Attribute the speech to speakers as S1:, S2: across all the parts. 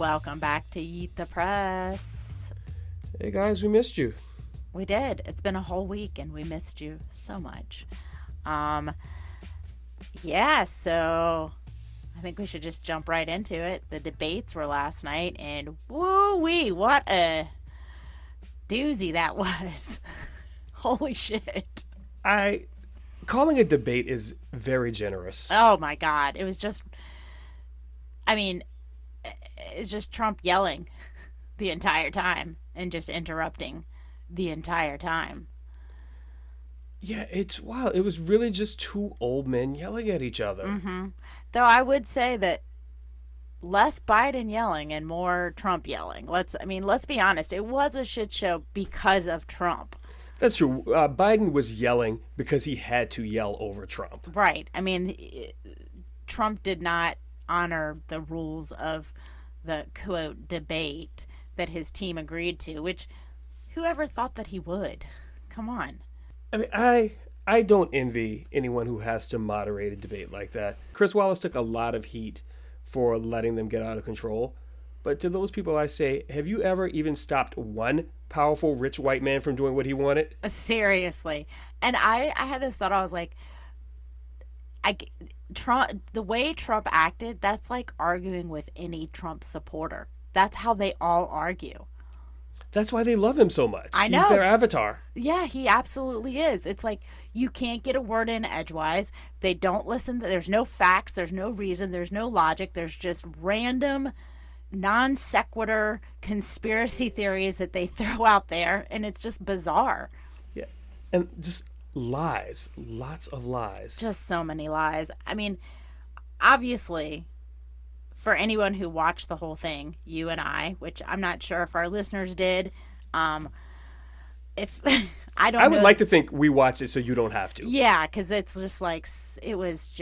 S1: Welcome back to Eat the Press.
S2: Hey guys, we missed you.
S1: We did. It's been a whole week and we missed you so much. Um, yeah, so I think we should just jump right into it. The debates were last night and woo-wee, what a doozy that was. Holy shit.
S2: I calling a debate is very generous.
S1: Oh my God. It was just, I mean, it's just Trump yelling the entire time and just interrupting the entire time.
S2: Yeah, it's wow. It was really just two old men yelling at each other.
S1: Though I would say that less Biden yelling and more Trump yelling. Let's be honest. It was a shit show because of Trump.
S2: That's true. Biden was yelling because he had to yell over Trump.
S1: Right. I mean, Trump did not honor the rules of the quote debate that his team agreed to, which whoever thought that he would? Come on.
S2: I mean, I don't envy anyone who has to moderate a debate like that. Chris Wallace took a lot of heat for letting them get out of control. But to those people, I say, have you ever even stopped one powerful, rich white man from doing what he wanted?
S1: Seriously. And I had this thought. I was like, Trump, the way Trump acted, that's like arguing with any Trump supporter. That's how they all argue.
S2: That's why they love him so much.
S1: I know.
S2: He's their avatar.
S1: Yeah, he absolutely is. It's like you can't get a word in edgewise. They don't listen. There's no facts. There's no reason. There's no logic. There's just random, non sequitur conspiracy theories that they throw out there, and it's just bizarre.
S2: Yeah. And just lies. Lots of lies.
S1: Just so many lies. I mean, obviously, for anyone who watched the whole thing, you and I, which I'm not sure if our listeners did, if I
S2: would like to think we watched it so you don't have to.
S1: Yeah, because it's just like it was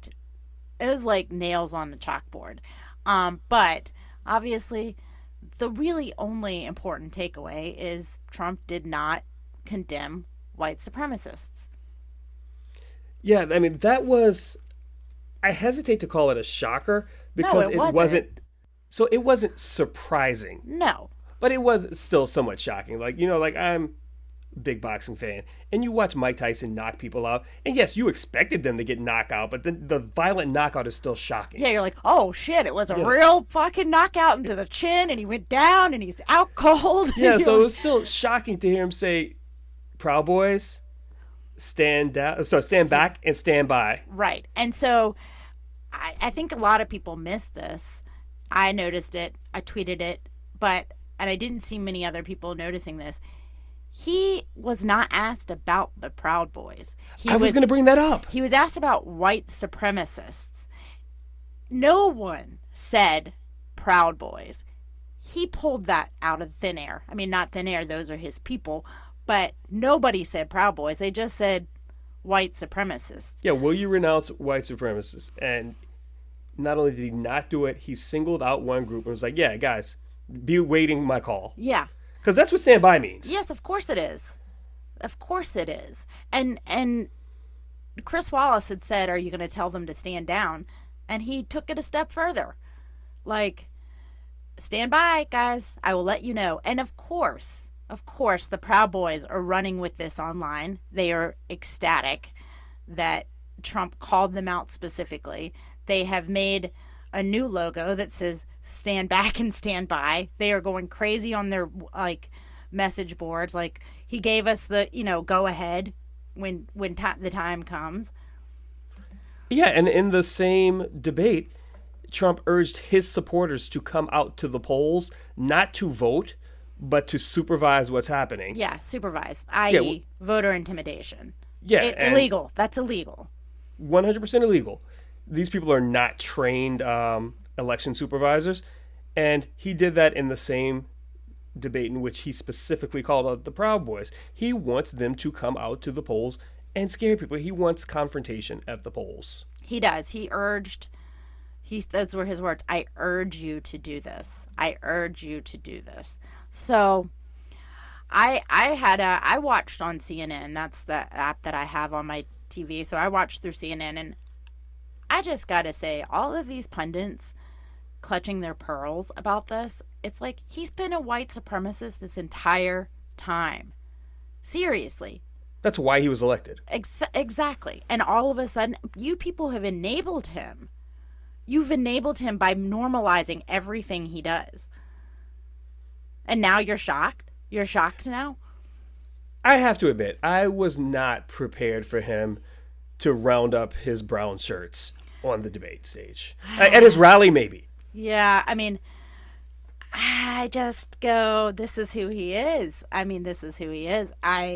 S1: like nails on the chalkboard. But obviously, the really only important takeaway is Trump did not condemn white supremacists.
S2: Yeah, I mean that was. I hesitate to call it a shocker because
S1: it wasn't.
S2: So it wasn't surprising.
S1: No.
S2: But it was still somewhat shocking. Like, I'm a big boxing fan. And you watch Mike Tyson knock people out. And yes, you expected them to get knocked out, but then the violent knockout is still shocking.
S1: Yeah, you're like, oh shit, it was a real fucking knockout into the chin and he went down and he's out cold.
S2: Yeah, so it was still shocking to hear him say, Proud Boys, stand back and stand by.
S1: Right. And so I think a lot of people missed this. I noticed it. I tweeted it. And I didn't see many other people noticing this. He was not asked about the Proud Boys.
S2: I was going to bring that up.
S1: He was asked about white supremacists. No one said Proud Boys. He pulled that out of thin air. I mean, not thin air. Those are his people. But nobody said Proud Boys. They just said white supremacists.
S2: Yeah, will you renounce white supremacists? And not only did he not do it, he singled out one group and was like, yeah, guys, be waiting my call.
S1: Yeah.
S2: Because that's what stand by means.
S1: Yes, of course it is. Of course it is. And Chris Wallace had said, are you going to tell them to stand down? And he took it a step further. Like, stand by, guys. I will let you know. And of course, the Proud Boys are running with this online. They are ecstatic that Trump called them out specifically. They have made a new logo that says stand back and stand by. They are going crazy on their message boards. Like, he gave us the, go ahead when the time comes.
S2: Yeah, and in the same debate, Trump urged his supporters to come out to the polls, not to vote, but to supervise what's happening.
S1: Yeah, supervise, i.e. voter intimidation.
S2: Yeah.
S1: Illegal. That's illegal.
S2: 100% illegal. These people are not trained election supervisors. And he did that in the same debate in which he specifically called out the Proud Boys. He wants them to come out to the polls and scare people. He wants confrontation at the polls.
S1: He does. Those were his words. I urge you to do this. I urge you to do this. So I watched on CNN. That's the app that I have on my TV. So I watched through CNN, and I just got to say, all of these pundits clutching their pearls about this. It's like he's been a white supremacist this entire time. Seriously.
S2: That's why he was elected.
S1: Exactly. And all of a sudden, you people have enabled him. You've enabled him by normalizing everything he does. And now you're shocked? You're shocked now?
S2: I have to admit, I was not prepared for him to round up his brown shirts on the debate stage. At his rally, maybe.
S1: Yeah, I mean, I just go, this is who he is. I mean, this is who he is.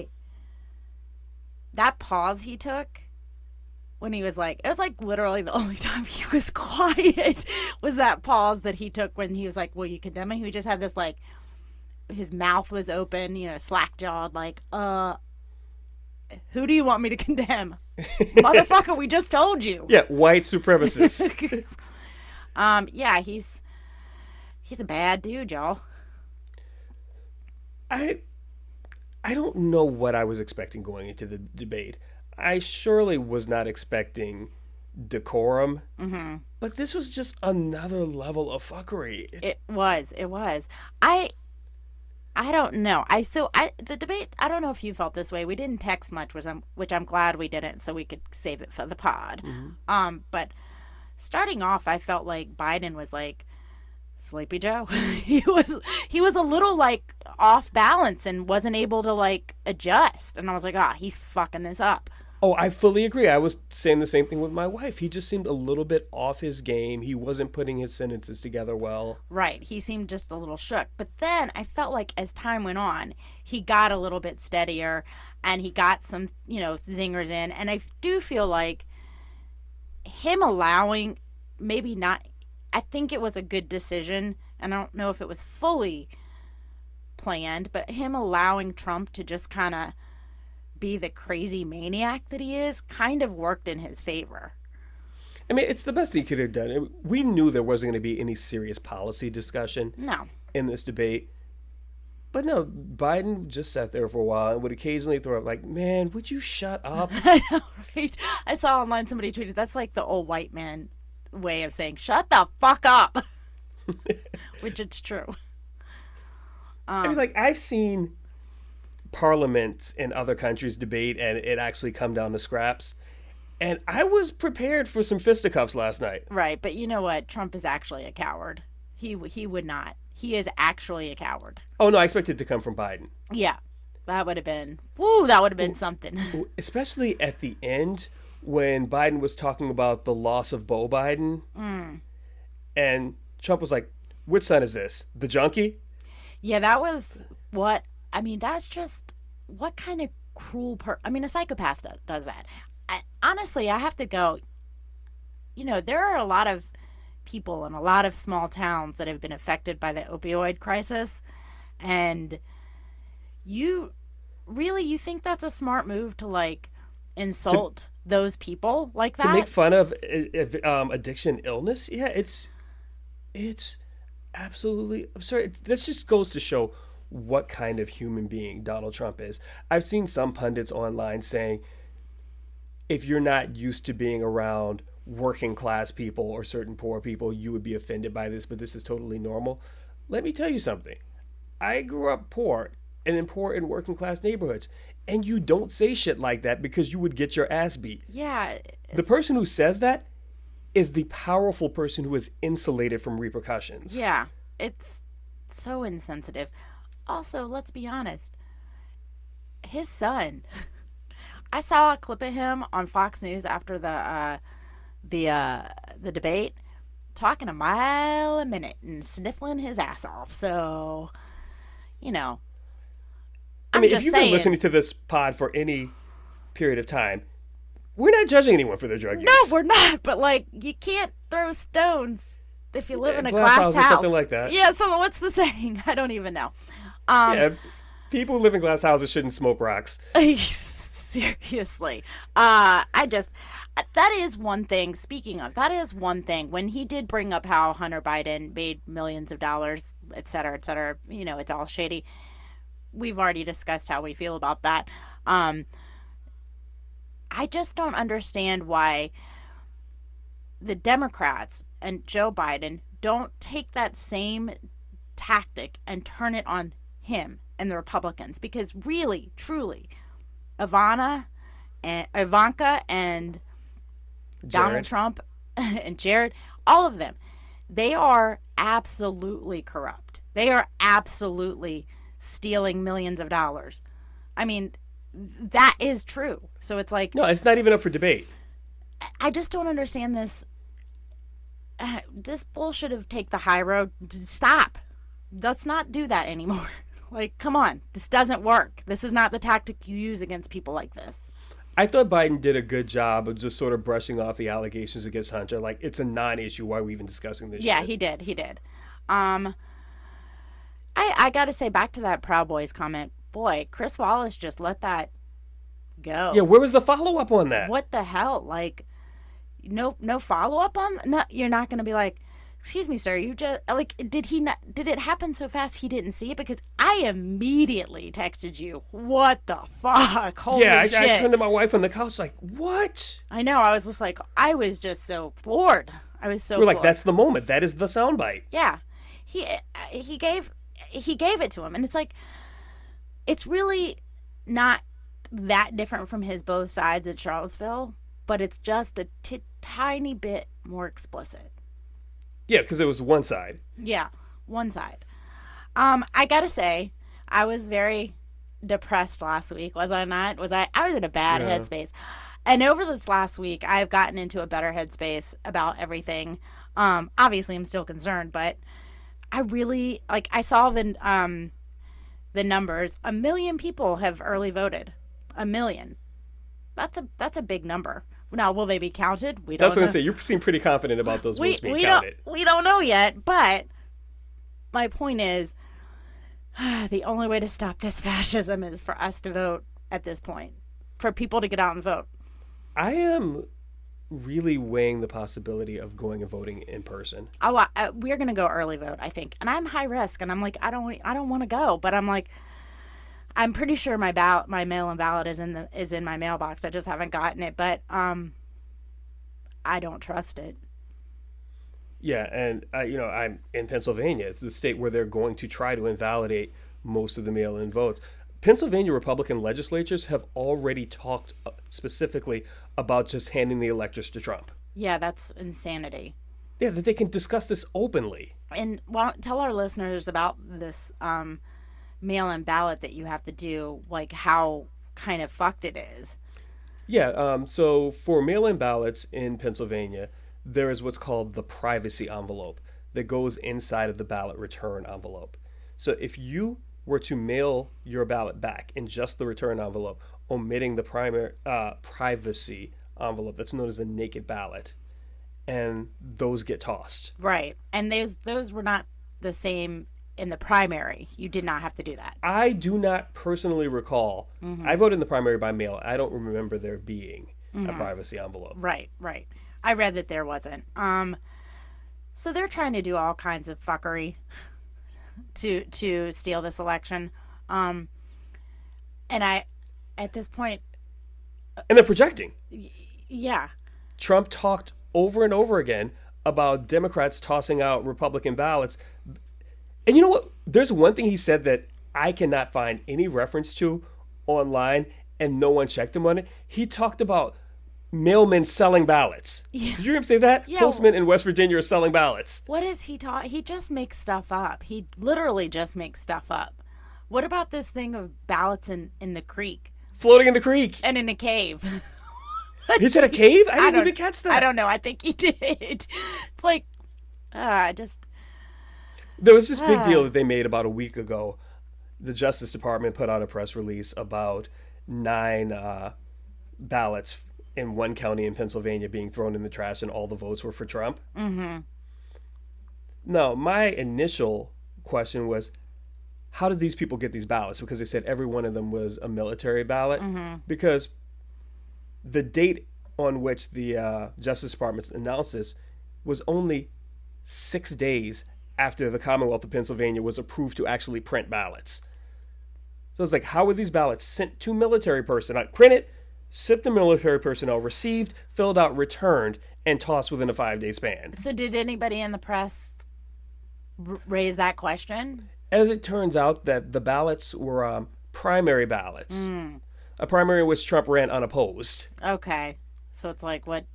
S1: That pause he took when he was like, it was like literally the only time he was quiet was that pause that he took when he was like, will you condemn me? He just had this like, his mouth was open, you know, slack jawed, like, who do you want me to condemn? Motherfucker, we just told you.
S2: Yeah, white supremacist.
S1: Yeah, he's a bad dude, y'all.
S2: I don't know what I was expecting going into the debate. I surely was not expecting decorum, but this was just another level of fuckery.
S1: It was. I don't know. The debate, I don't know if you felt this way. We didn't text much, which I'm glad we didn't, so we could save it for the pod. But starting off, I felt like Biden was like Sleepy Joe. he was a little like off balance and wasn't able to like adjust. And I was like, he's fucking this up.
S2: Oh, I fully agree. I was saying the same thing with my wife. He just seemed a little bit off his game. He wasn't putting his sentences together well.
S1: Right. He seemed just a little shook. But then I felt like as time went on, he got a little bit steadier and he got some, zingers in. And I do feel like him allowing, maybe not, I think it was a good decision. And I don't know if it was fully planned, but him allowing Trump to just kind of be the crazy maniac that he is kind of worked in his favor.
S2: I mean, it's the best he could have done. We knew there wasn't going to be any serious policy discussion in this debate. But no, Biden just sat there for a while and would occasionally throw up like, man, would you shut up?
S1: I know, right? I saw online somebody tweeted, that's like the old white man way of saying, shut the fuck up. Which it's true.
S2: I mean, like, I've seen parliaments in other countries debate and it actually come down to scraps. And I was prepared for some fisticuffs last night.
S1: Right, but you know what? Trump is actually a coward. He would not. He is actually a coward.
S2: Oh, no, I expected it to come from Biden.
S1: Yeah, that would have been, that would have been something.
S2: Especially at the end when Biden was talking about the loss of Beau Biden. And Trump was like, which son is this? The junkie?
S1: Yeah, that was that's just, what kind of cruel a psychopath does that. Honestly, I have to go, there are a lot of people in a lot of small towns that have been affected by the opioid crisis. And you think that's a smart move to, like, insult those people like that?
S2: To make fun of addiction illness? Yeah, it's absolutely absurd. This just goes to show what kind of human being Donald Trump is. I've seen some pundits online saying, if you're not used to being around working class people or certain poor people, you would be offended by this, but this is totally normal. Let me tell you something. I grew up poor and in poor and working class neighborhoods, and you don't say shit like that because you would get your ass beat.
S1: Yeah.
S2: The person who says that is the powerful person who is insulated from repercussions.
S1: Yeah. It's so insensitive. Also, let's be honest. His son. I saw a clip of him on Fox News after the debate, talking a mile a minute and sniffling his ass off. So, I
S2: mean, if you've been listening to this pod for any period of time, we're not judging anyone for their drug use.
S1: No, we're not. But, like, you can't throw stones if you live in a glass house.
S2: Or something like that.
S1: Yeah, so what's the saying? I don't even know.
S2: People who live in glass houses shouldn't smoke rocks.
S1: Seriously. That is one thing. Speaking of, that is one thing. When he did bring up how Hunter Biden made millions of dollars, et cetera, it's all shady. We've already discussed how we feel about that. I just don't understand why the Democrats and Joe Biden don't take that same tactic and turn it on him and the Republicans, because really, truly, Ivanka and Donald Trump and Jared, all of them, they are absolutely corrupt. They are absolutely stealing millions of dollars. I mean, that is true. So it's like,
S2: No, it's not even up for debate.
S1: I just don't understand this. This bullshit of take the high road. Stop. Let's not do that anymore. Like, come on. This doesn't work. This is not the tactic you use against people like this.
S2: I thought Biden did a good job of just sort of brushing off the allegations against Hunter. Like, it's a non-issue. Why are we even discussing this
S1: Yeah,
S2: shit?
S1: he did. He did. I got to say, back to that Proud Boys comment, boy, Chris Wallace just let that go.
S2: Yeah, where was the follow-up on that?
S1: What the hell? Like, no follow-up on? No, you're not going to be like, excuse me, sir, you just, like, did it happen so fast he didn't see it? Because I immediately texted you, what the fuck? Holy shit.
S2: I turned to my wife on the couch like, what?
S1: I know, I was just like, I was just so floored. I was so
S2: We're like,
S1: floored.
S2: that's the moment. That is the soundbite.
S1: Yeah. He gave it to him. And it's like, it's really not that different from his both sides at Charlottesville, but it's just a tiny bit more explicit.
S2: Yeah, because it was one side.
S1: Yeah, one side. I gotta say, I was very depressed last week, was I not? I was in a bad headspace. And over this last week, I've gotten into a better headspace about everything. Obviously, I'm still concerned, but I really, like, I saw the numbers. 1 million people have early voted. 1 million. That's a big number. Now, will they be counted? We don't know.
S2: I was going to say, you seem pretty confident about those votes being counted.
S1: We don't know yet, but my point is, the only way to stop this fascism is for us to vote at this point, for people to get out and vote.
S2: I am really weighing the possibility of going and voting in person.
S1: Oh, we're gonna go early vote, I think, and I'm high risk, and I'm like, I don't want to go, but I'm like, I'm pretty sure my mail-in ballot is in my mailbox. I just haven't gotten it, but I don't trust it.
S2: Yeah, and I'm in Pennsylvania. It's the state where they're going to try to invalidate most of the mail-in votes. Pennsylvania Republican legislatures have already talked specifically about just handing the electors to Trump.
S1: Yeah, that's insanity.
S2: Yeah, that they can discuss this openly.
S1: And tell our listeners about this mail-in ballot that you have to do, like how kind of fucked it is.
S2: Yeah, so for mail-in ballots in Pennsylvania, there is what's called the privacy envelope that goes inside of the ballot return envelope. So if you were to mail your ballot back in just the return envelope, omitting the primary privacy envelope, that's known as a naked ballot, and those get tossed.
S1: Right, and those were not the same in the primary. You did not have to do that.
S2: I do not personally recall. Mm-hmm. I voted in the primary by mail. I don't remember there being a privacy envelope.
S1: Right. I read that there wasn't. So they're trying to do all kinds of fuckery to steal this election. And at this point...
S2: And they're projecting.
S1: Yeah.
S2: Trump talked over and over again about Democrats tossing out Republican ballots. And you know what? There's one thing he said that I cannot find any reference to online, and no one checked him on it. He talked about mailmen selling ballots. Yeah. Did you hear him say that? Yeah. Postmen in West Virginia are selling ballots.
S1: What is he talking? He just makes stuff up. He literally just makes stuff up. What about this thing of ballots in the creek?
S2: Floating in the creek.
S1: And in a cave.
S2: He said a cave? I didn't even catch that.
S1: I don't know. I think he did. It's like,
S2: There was this big deal that they made about a week ago. The Justice Department put out a press release about 9 ballots in one county in Pennsylvania being thrown in the trash, and all the votes were for Trump.
S1: Mm-hmm.
S2: Now, my initial question was, how did these people get these ballots? Because they said every one of them was a military ballot.
S1: Mm-hmm.
S2: Because the date on which the Justice Department announced this was only 6 days after the Commonwealth of Pennsylvania was approved to actually print ballots. So it's like, how were these ballots sent to military personnel, printed, shipped to military personnel, received, filled out, returned, and tossed within a 5-day span?
S1: So did anybody in the press raise that question?
S2: As it turns out, that the ballots were primary ballots, a primary in which Trump ran unopposed.
S1: Okay. So it's like, what?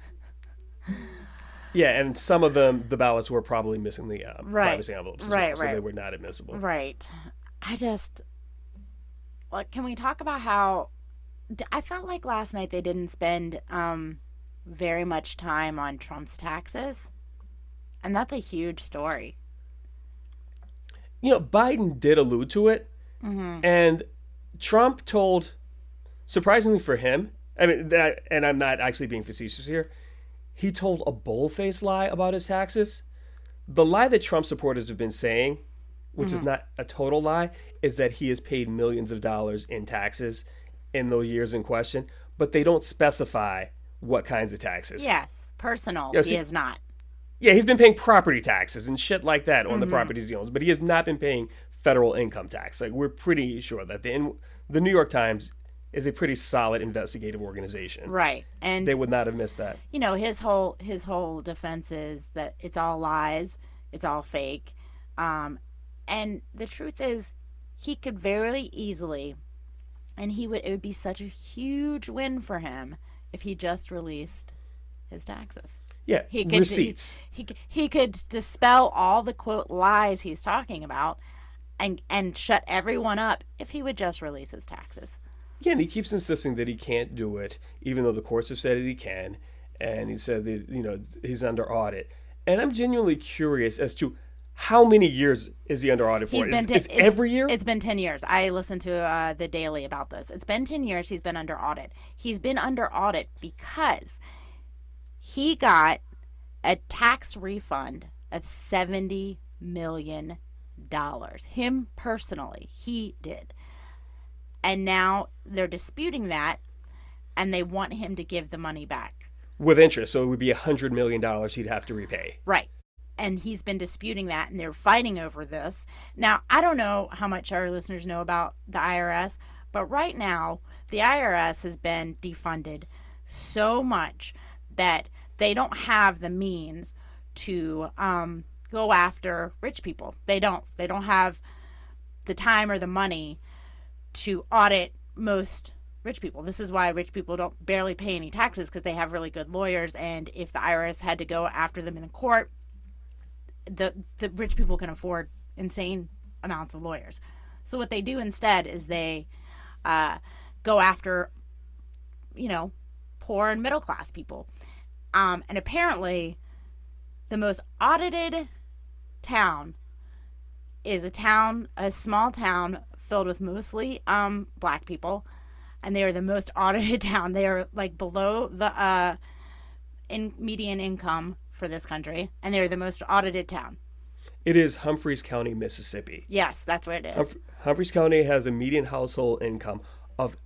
S2: Yeah, and some of them, the ballots were probably missing the
S1: Right.
S2: privacy envelopes as
S1: Right,
S2: well, so
S1: right.
S2: they were not admissible.
S1: Right. I just, like, can we talk about how I felt like last night they didn't spend very much time on Trump's taxes? And that's a huge story.
S2: Biden did allude to it, and Trump told, surprisingly for him, I mean, that, and I'm not actually being facetious here, he told a bold-faced lie about his taxes. The lie that Trump supporters have been saying, which is not a total lie, is that he has paid millions of dollars in taxes in those years in question, but they don't specify what kinds of taxes.
S1: Yes. Personal.
S2: Yeah,
S1: he
S2: see-
S1: is not.
S2: Yeah, he's been paying property taxes and shit like that on the properties he owns, but he has not been paying federal income tax. Like, we're pretty sure that the New York Times is a pretty solid investigative organization.
S1: Right. And
S2: They would not have missed that.
S1: his whole defense is that it's all lies, it's all fake, and the truth is, he could very easily, and it would be such a huge win for him if he just released his taxes.
S2: Yeah,
S1: He could
S2: receipts.
S1: he could dispel all the quote lies he's talking about, and shut everyone up if he would just release his taxes.
S2: Yeah, and he keeps insisting that he can't do it, even though the courts have said that he can. And he said that, he's under audit. And I'm genuinely curious as to how many years is he under audit for? It's every year?
S1: It's been 10 years. I listened to the Daily about this. It's been 10 years he's been under audit. He's been under audit because he got a tax refund of $70 million. Him personally, he did. And now they're disputing that, and they want him to give the money back.
S2: With interest, so it would be $100 million he'd have to repay.
S1: Right. And he's been disputing that, and they're fighting over this. Now, I don't know how much our listeners know about the IRS, but right now, the IRS has been defunded so much that they don't have the means to go after rich people. They don't have the time or the money to audit most rich people. This is why rich people don't barely pay any taxes, because they have really good lawyers, and if the IRS had to go after them in the court, the rich people can afford insane amounts of lawyers. So what they do instead is they go after, poor and middle class people. And apparently, the most audited town is a small town filled with mostly black people, and they are the most audited town. They are like below the median income for this country, and they're the most audited town.
S2: It is Humphreys County, Mississippi.
S1: Yes, that's where it is.
S2: Humphreys County has a median household income of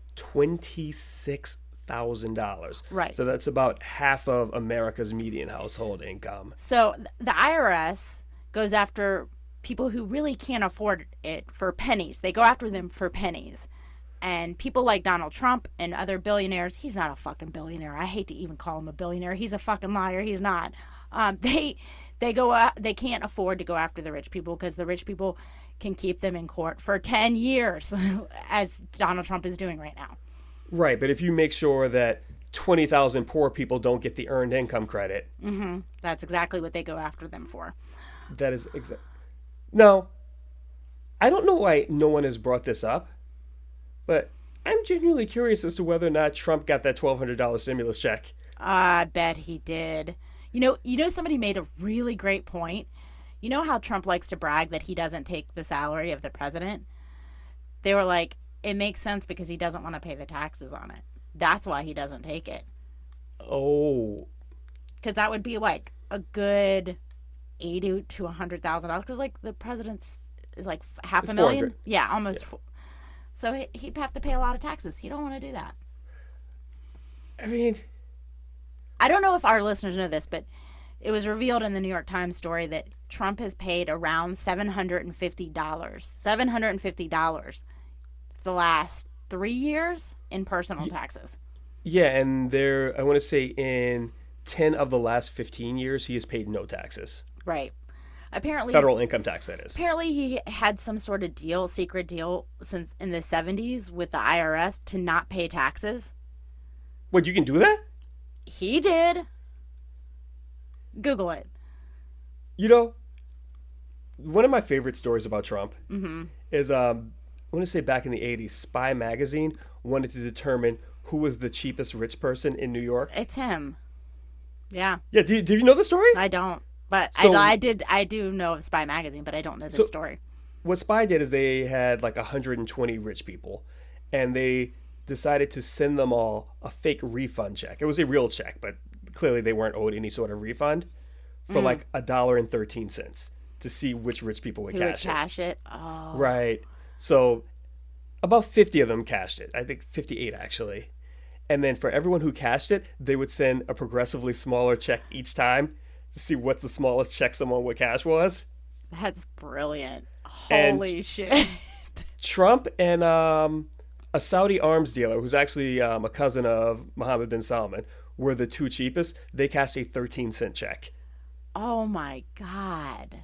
S2: $26,000.
S1: Right.
S2: So that's about half of America's median household income.
S1: So the IRS goes after people who really can't afford it for pennies. They go after them for pennies. And people like Donald Trump and other billionaires, he's not a fucking billionaire. I hate to even call him a billionaire. He's a fucking liar. He's not. They can't afford to go after the rich people, because the rich people can keep them in court for 10 years, as Donald Trump is doing right now.
S2: Right, but if you make sure that 20,000 poor people don't get the earned income credit,
S1: That's exactly what they go after them for.
S2: that is exact. Now, I don't know why no one has brought this up, but I'm genuinely curious as to whether or not Trump got that $1,200 stimulus check.
S1: I bet he did. Somebody made a really great point. You know how Trump likes to brag that he doesn't take the salary of the president? They were like, it makes sense because he doesn't want to pay the taxes on it. That's why he doesn't take it.
S2: Oh,
S1: Because that would be like a good $80,000 to $100,000. Because like the president's is like half
S2: It's
S1: a million.
S2: 400.
S1: Yeah, almost. So he'd have to pay a lot of taxes. He don't want to do that.
S2: I mean,
S1: I don't know if our listeners know this, but it was revealed in the New York Times story that Trump has paid around $750 the last 3 years in personal taxes.
S2: yeah, and I want to say in 10 of the last 15 years, he has paid no taxes.
S1: Right. Apparently,
S2: Federal income tax, that is.
S1: apparently he had some sort of deal, secret deal, since in the 70s with the IRS to not pay taxes.
S2: What, you can do that?
S1: He did. Google it.
S2: You know, one of my favorite stories about Trump is, I want to say back in the 80s, Spy Magazine wanted to determine who was the cheapest rich person in New York.
S1: It's him. Yeah.
S2: Yeah, do you know the story?
S1: I don't. But
S2: So-
S1: I do know of Spy Magazine, but I don't know the story.
S2: What Spy did is they had like 120 rich people, and they decided to send them all a fake refund check. It was a real check, but clearly they weren't owed any sort of refund for like $1.13 to see which rich people would
S1: Who would
S2: cash it.
S1: cash it? Oh.
S2: Right. So about 50 of them cashed it. I think 58 actually. And then for everyone who cashed it, they would send a progressively smaller check each time to see what the smallest check someone would cash was.
S1: That's brilliant.
S2: And-
S1: Holy shit.
S2: Trump and a Saudi arms dealer, who's actually a cousin of Mohammed bin Salman, were the two cheapest. They cashed a 13-cent check.
S1: Oh my God.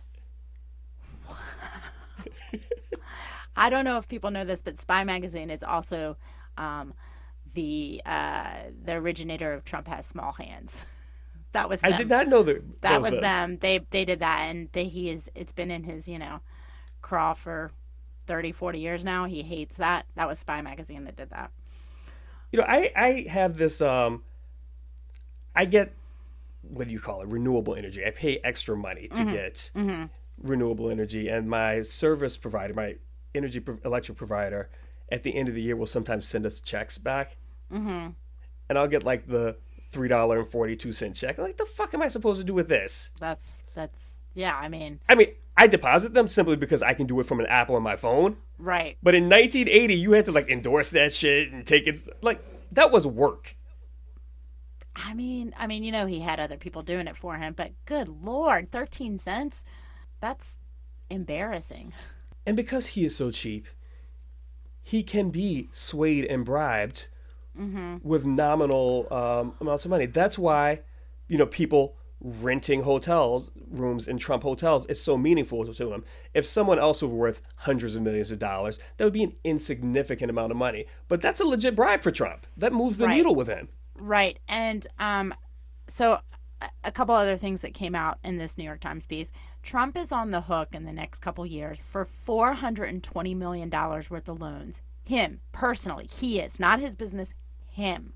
S1: I don't know if people know this, but Spy Magazine is also the originator of Trump Has Small Hands. That was them.
S2: I did not know that.
S1: That was them. They did that, and it's been in his craw for 30, 40 years now. He hates that. That was Spy Magazine that did that.
S2: I have this. I get, what do you call it? Renewable energy. I pay extra money to get renewable energy, and my service provider, my electric provider, at the end of the year will sometimes send us checks back, and I'll get like the $3.42 check. Like, the fuck am I supposed to do with this?
S1: That's yeah. I mean,
S2: I deposit them simply because I can do it from an app on my phone.
S1: right.
S2: But in 1980, you had to like endorse that shit and take it. Like, that was work.
S1: I mean, he had other people doing it for him, but good Lord, 13 cents? That's embarrassing.
S2: And because he is so cheap, he can be swayed and bribed with nominal amounts of money. That's why, people renting hotel rooms in Trump hotels is so meaningful to him. If someone else were worth hundreds of millions of dollars, that would be an insignificant amount of money. But that's a legit bribe for Trump. That moves the
S1: Right.
S2: needle with him.
S1: Right. And so a couple other things that came out in this New York Times piece. Trump is on the hook in the next couple years for $420 million worth of loans. Him, personally. He is. Not his business. Him.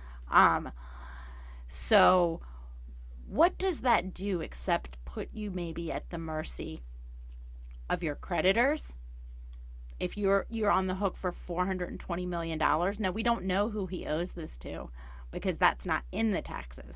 S1: So what does that do except put you maybe at the mercy of your creditors? If you're on the hook for $420 million. Now, we don't know who he owes this to because that's not in the taxes.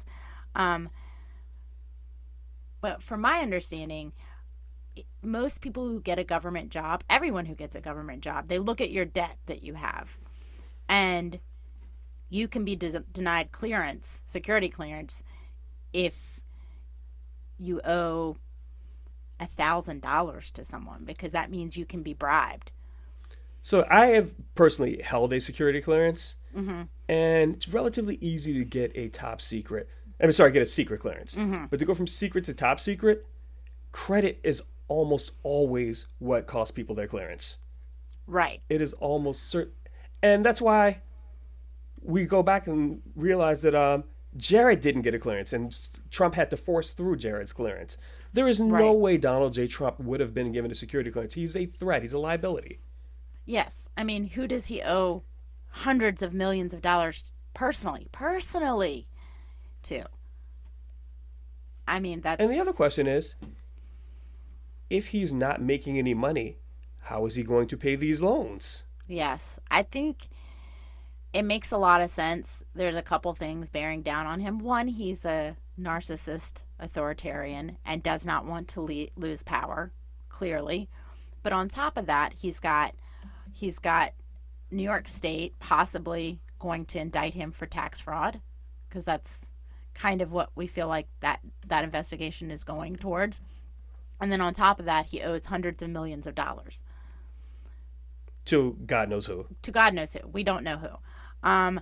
S1: But from my understanding, most people who get a government job, everyone who gets a government job, they look at your debt that you have. And you can be denied clearance, security clearance, if you owe $1,000 to someone, because that means you can be bribed.
S2: So I have personally held a security clearance, and it's relatively easy to get a top secret. Get a secret clearance. But to go from secret to top secret, credit is almost always what costs people their clearance.
S1: Right.
S2: It is almost certain. And that's why we go back and realize that Jared didn't get a clearance, and Trump had to force through Jared's clearance. There is no
S1: Right.
S2: way Donald J. Trump would have been given a security clearance. He's a threat. He's a liability.
S1: Yes. I mean, who does he owe hundreds of millions of dollars personally to? I mean, that's...
S2: And the other question is, if he's not making any money, how is he going to pay these loans?
S1: Yes. I think it makes a lot of sense. There's a couple things bearing down on him. One, he's a narcissist authoritarian and does not want to lose power, clearly. But on top of that, he's got New York State possibly going to indict him for tax fraud, because that's kind of what we feel like that investigation is going towards. And then on top of that, he owes hundreds of millions of dollars.
S2: To God knows who.
S1: To God knows who. We don't know who.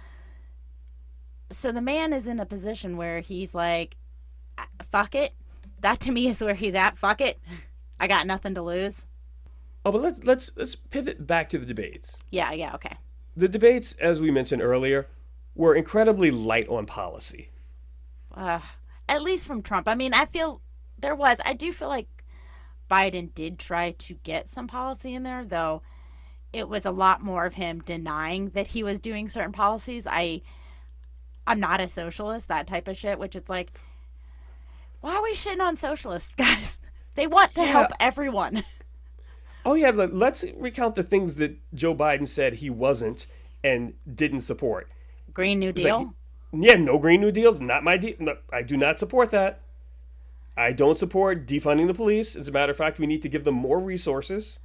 S1: So the man is in a position where he's like, fuck it. That to me is where he's at. Fuck it. I got nothing to lose.
S2: Oh, but let's pivot back to the debates.
S1: Yeah, yeah, okay.
S2: The debates, as we mentioned earlier, were incredibly light on policy.
S1: At least from Trump. I mean, I do feel like Biden did try to get some policy in there, though it was a lot more of him denying that he was doing certain policies. I'm not a socialist, that type of shit, which it's like, why are we shitting on socialists, guys? They want to help everyone.
S2: Oh, yeah, let's recount the things that Joe Biden said he wasn't and didn't support.
S1: Green New Deal?
S2: Like, no Green New Deal. Not my deal. No, I do not support that. I don't support defunding the police. As a matter of fact, we need to give them more resources.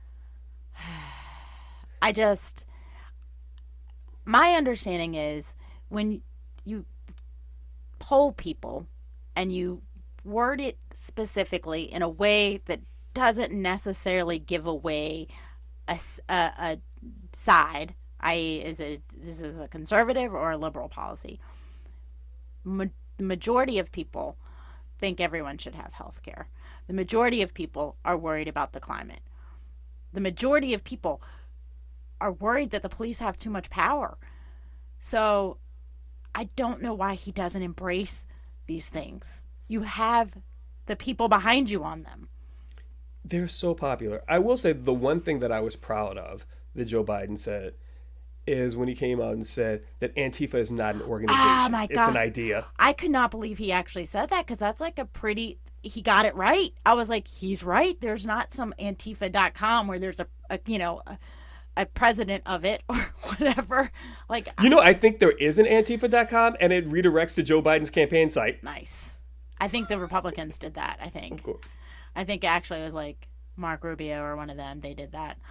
S1: My understanding is when you poll people and you word it specifically in a way that doesn't necessarily give away a side, i.e., this is a conservative or a liberal policy. The majority of people think everyone should have health care. The majority of people are worried about the climate. The majority of people are worried that the police have too much power. So I don't know why he doesn't embrace these things. You have the people behind you on them.
S2: They're so popular. I will say the one thing that I was proud of that Joe Biden said is when he came out and said that Antifa is not an organization.
S1: Oh my God.
S2: It's an idea.
S1: I could not believe he actually said that, because that's like he got it right. I was like, he's right. There's not some Antifa.com where there's a president of it or whatever. Like,
S2: I think there is an Antifa.com, and it redirects to Joe Biden's campaign site.
S1: Nice. I think the Republicans did that, I think.
S2: Of course.
S1: I think actually it was like Mark Rubio or one of them. They did that.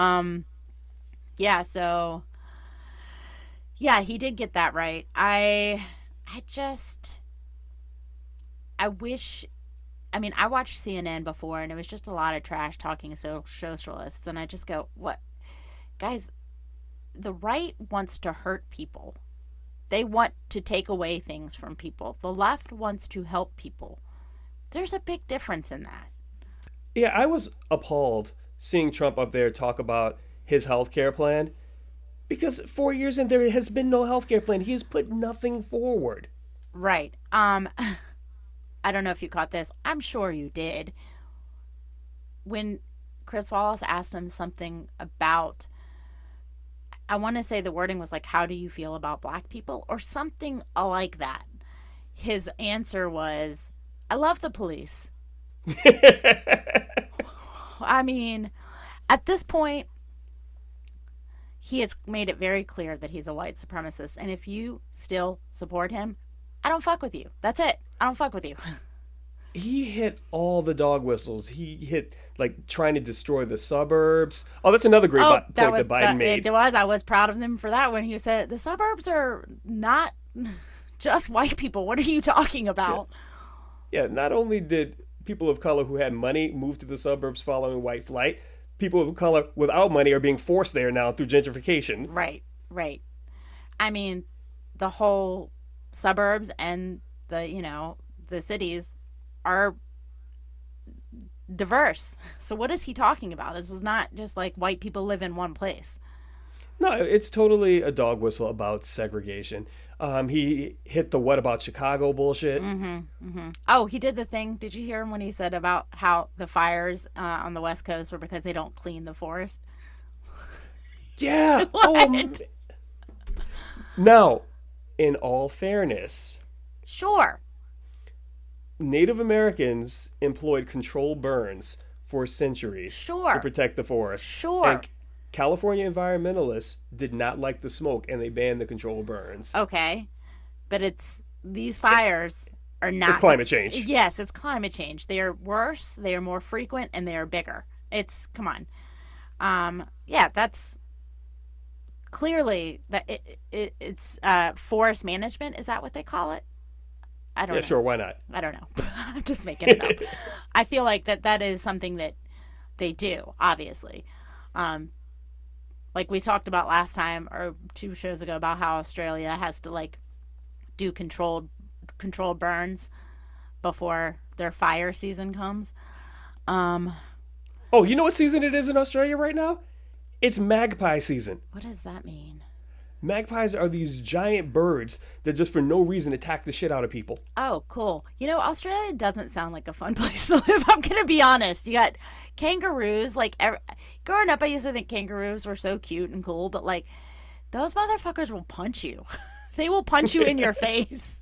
S1: He did get that right. I watched CNN before, and it was just a lot of trash talking socialists, and I just go, what? Guys, the right wants to hurt people. They want to take away things from people. The left wants to help people. There's a big difference in that.
S2: Yeah, I was appalled seeing Trump up there talk about his health care plan, because 4 years in, there has been no health care plan. He has put nothing forward.
S1: Right. I don't know if you caught this. I'm sure you did. When Chris Wallace asked him something about, I want to say the wording was like, how do you feel about black people? Or something like that. His answer was, I love the police. I mean, at this point, he has made it very clear that he's a white supremacist. And if you still support him, I don't fuck with you. That's it. I don't fuck with you.
S2: He hit all the dog whistles. He hit, like, trying to destroy the suburbs. Oh, that's another great point that Biden made.
S1: I was proud of him for that when he said, the suburbs are not just white people. What are you talking about?
S2: Yeah, not only did people of color who had money move to the suburbs following white flight, people of color without money are being forced there now through gentrification.
S1: Right. I mean, the whole suburbs and the cities are diverse. So what is he talking about? This is not just like white people live in one place.
S2: No, it's totally a dog whistle about segregation. He hit the what about Chicago bullshit.
S1: Oh, he did the thing. Did you hear him when he said about how the fires on the West Coast were because they don't clean the forest?
S2: Yeah. Now, in all fairness,
S1: sure,
S2: Native Americans employed controlled burns for centuries to protect the forest.
S1: Sure.
S2: And California environmentalists did not like the smoke, and they banned the controlled burns.
S1: Okay. But these fires are not...
S2: It's climate change.
S1: Yes, it's climate change. They are worse, they are more frequent, and they are bigger. Come on. That's clearly... it's forest management. Is that what they call it? I don't know.
S2: Yeah, sure, why not?
S1: I don't know. I'm just making it up. I feel like that is something that they do, obviously. Like we talked about last time or 2 shows ago about how Australia has to like do controlled burns before their fire season comes.
S2: Oh, you know what season it is in Australia right now? It's magpie season.
S1: What does that mean?
S2: Magpies are these giant birds that just for no reason attack the shit out of people.
S1: Oh, cool. You know, Australia doesn't sound like a fun place to live. I'm going to be honest. You got kangaroos. Like, growing up, I used to think kangaroos were so cute and cool, but, like, those motherfuckers will punch you. They will punch you in your face.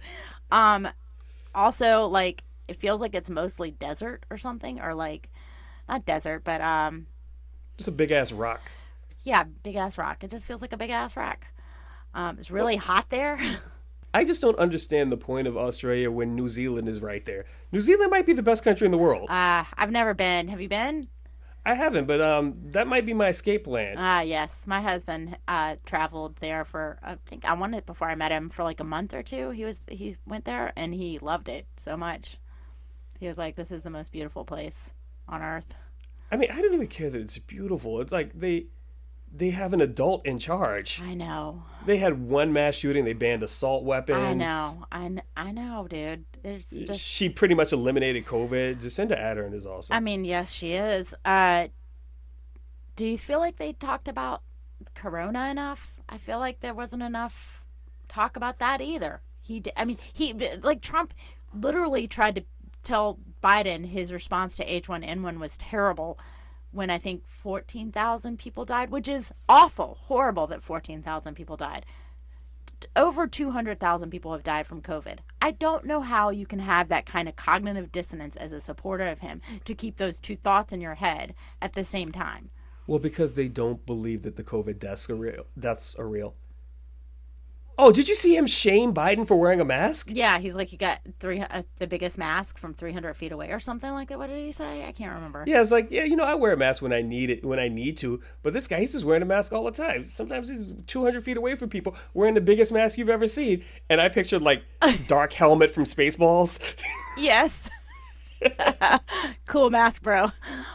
S1: Also, like, it feels like it's mostly desert or something, or, like, not desert, but,
S2: Just a big ass rock.
S1: yeah, big ass rock. It just feels like a big ass rock. It's really hot there.
S2: I just don't understand the point of Australia when New Zealand is right there. New Zealand might be the best country in the world.
S1: I've never been. Have you been?
S2: I haven't, but that might be my escape plan.
S1: Yes. My husband traveled there for I think I wanted before I met him for like a month or two. He went there and he loved it so much. He was like, "This is the most beautiful place on earth."
S2: I mean, I don't even care that it's beautiful. It's like they have an adult in charge.
S1: I know.
S2: They had one mass shooting. They banned assault weapons.
S1: I know. I know, dude. It's just.
S2: She pretty much eliminated COVID. Jacinda Ardern is awesome.
S1: I mean, yes, she is. Do you feel like they talked about Corona enough? I feel like there wasn't enough talk about that either. He like Trump literally tried to tell Biden his response to H1N1 was terrible when I think 14,000 people died, which is awful, horrible that 14,000 people died. Over 200,000 people have died from COVID. I don't know how you can have that kind of cognitive dissonance as a supporter of him to keep those two thoughts in your head at the same time.
S2: Well, because they don't believe that the COVID deaths are real. Oh, did you see him shame Biden for wearing a mask?
S1: Yeah, he's like, you got the biggest mask from 300 feet away or something like that. What did he say? I can't remember.
S2: Yeah, it's like, yeah, I wear a mask when I need to. But this guy, he's just wearing a mask all the time. Sometimes he's 200 feet away from people wearing the biggest mask you've ever seen. And I pictured, like, Dark Helmet from Spaceballs.
S1: Yes. Cool mask, bro.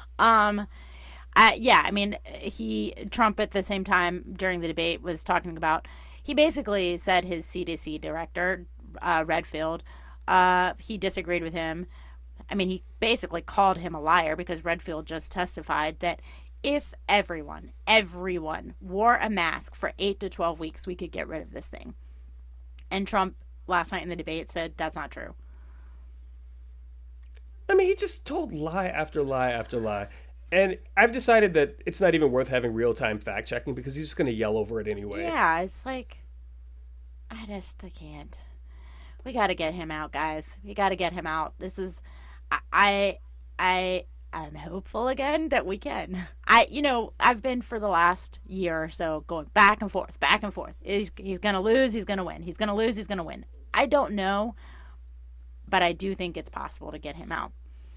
S1: Yeah, I mean, Trump at the same time during the debate was talking about, he basically said his CDC director, Redfield, he disagreed with him. I mean, he basically called him a liar because Redfield just testified that if everyone wore a mask for 8 to 12 weeks, we could get rid of this thing. And Trump last night in the debate said that's not true.
S2: I mean, he just told lie after lie after lie. And I've decided that it's not even worth having real-time fact-checking because he's just going to yell over it anyway.
S1: Yeah, it's like, I can't. We got to get him out, guys. We got to get him out. This is, I'm hopeful again that we can. I've been for the last year or so going back and forth. He's going to lose, he's going to win. He's going to lose, he's going to win. I don't know, but I do think it's possible to get him out.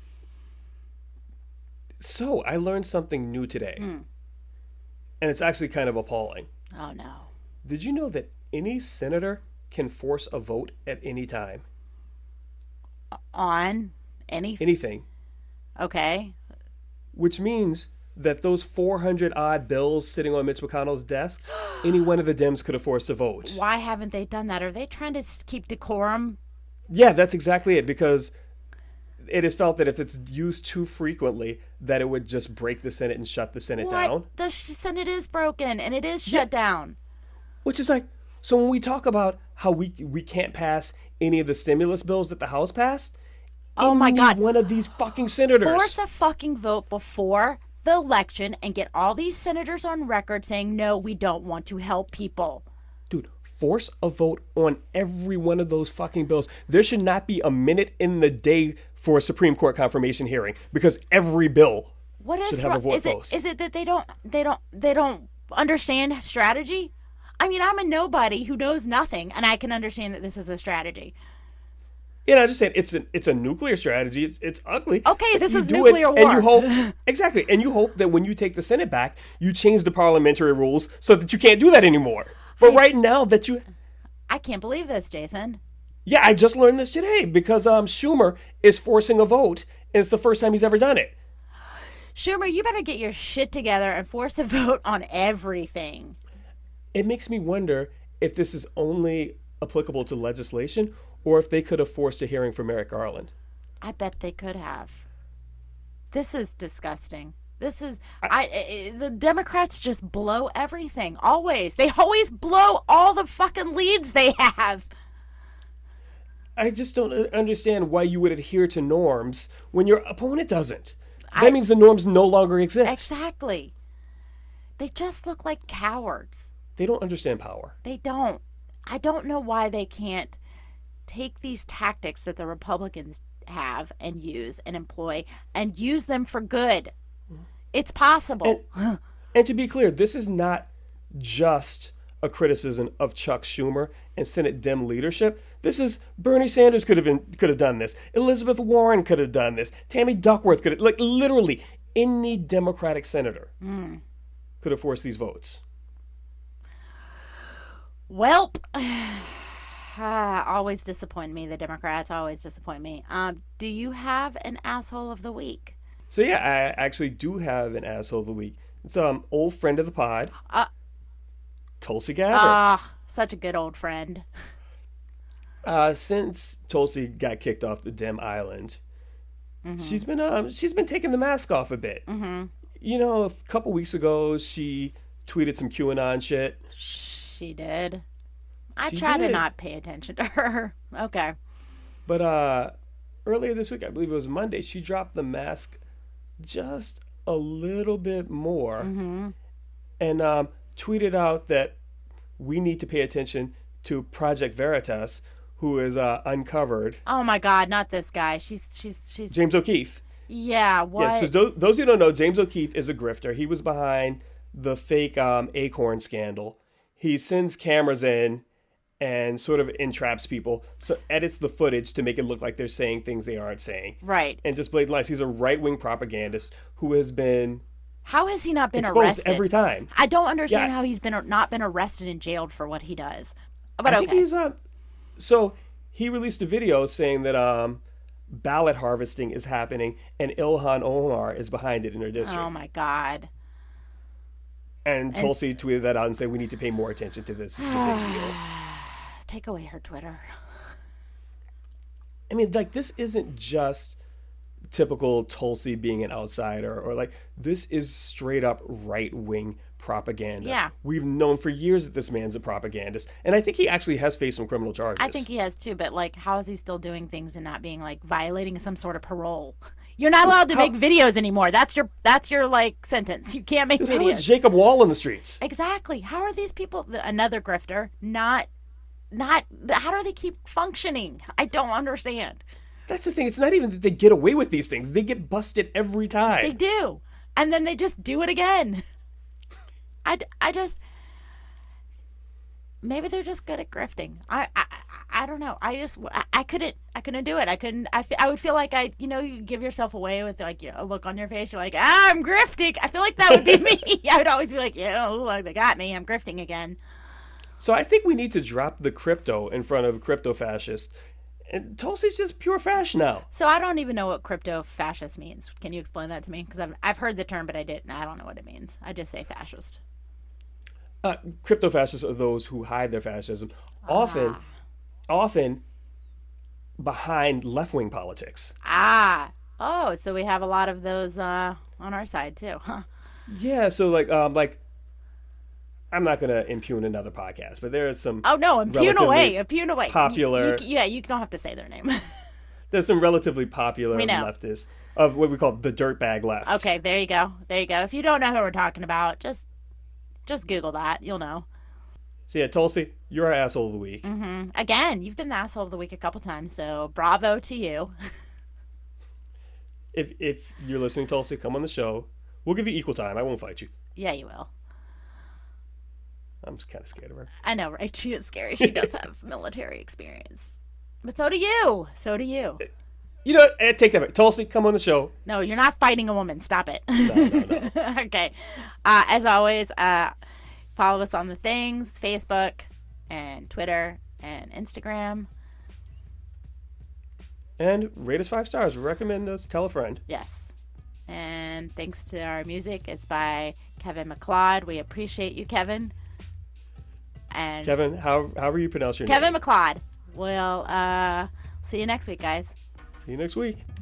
S2: So, I learned something new today. And it's actually kind of appalling.
S1: Oh, no.
S2: Did you know that any senator can force a vote at any time?
S1: On
S2: anything?
S1: Okay.
S2: Which means that those 400 odd bills sitting on Mitch McConnell's desk, any one of the Dems could have forced a vote.
S1: Why haven't they done that? Are they trying to keep decorum?
S2: Yeah, that's exactly it. Because it is felt that if it's used too frequently, that it would just break the Senate and shut the Senate down.
S1: The Senate is broken and it is shut down.
S2: Which is like, so when we talk about how we can't pass any of the stimulus bills that the House passed,
S1: oh my God,
S2: one of these fucking senators
S1: force a fucking vote before the election and get all these senators on record saying, no, we don't want to help people.
S2: Dude, force a vote on every one of those fucking bills. There should not be a minute in the day for a Supreme Court confirmation hearing because every bill should have a vote post.
S1: Is it that they don't understand strategy? I mean, I'm a nobody who knows nothing, and I can understand that this is a strategy.
S2: Yeah, I just saying it's a nuclear strategy. It's ugly.
S1: Okay, this is nuclear war.
S2: And you hope exactly, and you hope that when you take the Senate back, you change the parliamentary rules so that you can't do that anymore. But right now
S1: I can't believe this, Jason.
S2: Yeah, I just learned this today because Schumer is forcing a vote, and it's the first time he's ever done it.
S1: Schumer, you better get your shit together and force a vote on everything.
S2: It makes me wonder if this is only applicable to legislation or if they could have forced a hearing for Merrick Garland.
S1: I bet they could have. This is disgusting. This is the Democrats just blow everything. Always. They always blow all the fucking leads they have.
S2: I just don't understand why you would adhere to norms when your opponent doesn't. That means the norms no longer exist.
S1: Exactly. They just look like cowards.
S2: They don't understand power.
S1: They don't. I don't know why they can't take these tactics that the Republicans have and use and employ and use them for good. It's possible.
S2: And to be clear, this is not just a criticism of Chuck Schumer and Senate Dem leadership. This is Bernie Sanders could have done this. Elizabeth Warren could have done this. Tammy Duckworth could have, like, literally any Democratic senator could have forced these votes.
S1: Welp. Always disappoint me. The Democrats always disappoint me. Do you have an asshole of the week?
S2: So yeah, I actually do have an asshole of the week. It's old friend of the pod, Tulsi Gabbard.
S1: Such a good old friend.
S2: Since Tulsi got kicked off the Dem Island, she's been taking the mask off a bit. You know, a couple weeks ago, she tweeted some QAnon shit.
S1: She did. I try to not pay attention to her. Okay.
S2: But earlier this week, I believe it was Monday, she dropped the mask just a little bit more and tweeted out that we need to pay attention to Project Veritas, who is uncovered.
S1: Oh my God, not this guy. She's
S2: James O'Keefe.
S1: Yeah, what?
S2: Yeah, so those who don't know, James O'Keefe is a grifter. He was behind the fake Acorn scandal. He sends cameras in and sort of entraps people, so edits the footage to make it look like they're saying things they aren't saying.
S1: Right.
S2: And just blatant lies. He's a right-wing propagandist who has been
S1: How has he not been
S2: exposed
S1: arrested?
S2: every time.
S1: I don't understand how he's not been arrested and jailed for what he does. But
S2: I think he's so he released a video saying that ballot harvesting is happening and Ilhan Omar is behind it in her district.
S1: Oh my God.
S2: And Tulsi tweeted that out and said we need to pay more attention to this. It's a big deal.
S1: Take away her Twitter.
S2: I mean, like, this isn't just typical Tulsi being an outsider, or like, this is straight up right-wing propaganda.
S1: Yeah.
S2: We've known for years that this man's a propagandist, and I think he actually has faced some criminal charges.
S1: I think he has too, but like, how is he still doing things and not being like violating some sort of parole? You're not allowed to make videos anymore. That's your like sentence. You can't make videos.
S2: How is Jacob Wall in the streets?
S1: Exactly. How are these people, another grifter, not, how do they keep functioning? I don't understand.
S2: That's the thing. It's not even that they get away with these things. They get busted every time.
S1: They do. And then they just do it again. I just, maybe they're just good at grifting. I don't know. I couldn't do it. I would feel like you give yourself away with like a look on your face. You're like, I'm grifting. I feel like that would be me. I would always be like, like they got me. I'm grifting again.
S2: So I think we need to drop the crypto in front of crypto fascist. And Tulsi's just pure fashion now.
S1: So I don't even know what crypto fascist means. Can you explain that to me? Because I've heard the term, but I don't know what it means. I just say fascist.
S2: Crypto fascists are those who hide their fascism, often behind left-wing politics.
S1: Oh, so we have a lot of those on our side too, huh?
S2: Yeah, so like I'm not going to impugn another podcast, but there is some.
S1: Oh no, impugn away.
S2: Popular.
S1: You don't have to say their name.
S2: There's some relatively popular leftists of what we call the dirtbag left.
S1: Okay, there you go. If you don't know who we're talking about, just Google that. You'll know.
S2: So yeah, Tulsi, you're our asshole of the week.
S1: Mm-hmm. Again, you've been the asshole of the week a couple times, so bravo to you.
S2: If you're listening, Tulsi, come on the show. We'll give you equal time. I won't fight you.
S1: Yeah, you will.
S2: I'm just kind of scared of her.
S1: I know, right? She is scary. She does have military experience. But so do you.
S2: You know, take that back. Tulsi, come on the show.
S1: No, you're not fighting a woman. Stop it.
S2: No.
S1: Okay. As always, follow us on the things, Facebook and Twitter and Instagram.
S2: And rate us 5 stars. Recommend us. Tell a friend.
S1: Yes. And thanks to our music. It's by Kevin MacLeod. We appreciate you, Kevin. And
S2: Kevin, however you pronounce your name.
S1: Kevin MacLeod. We'll see you next week, guys.
S2: See you next week.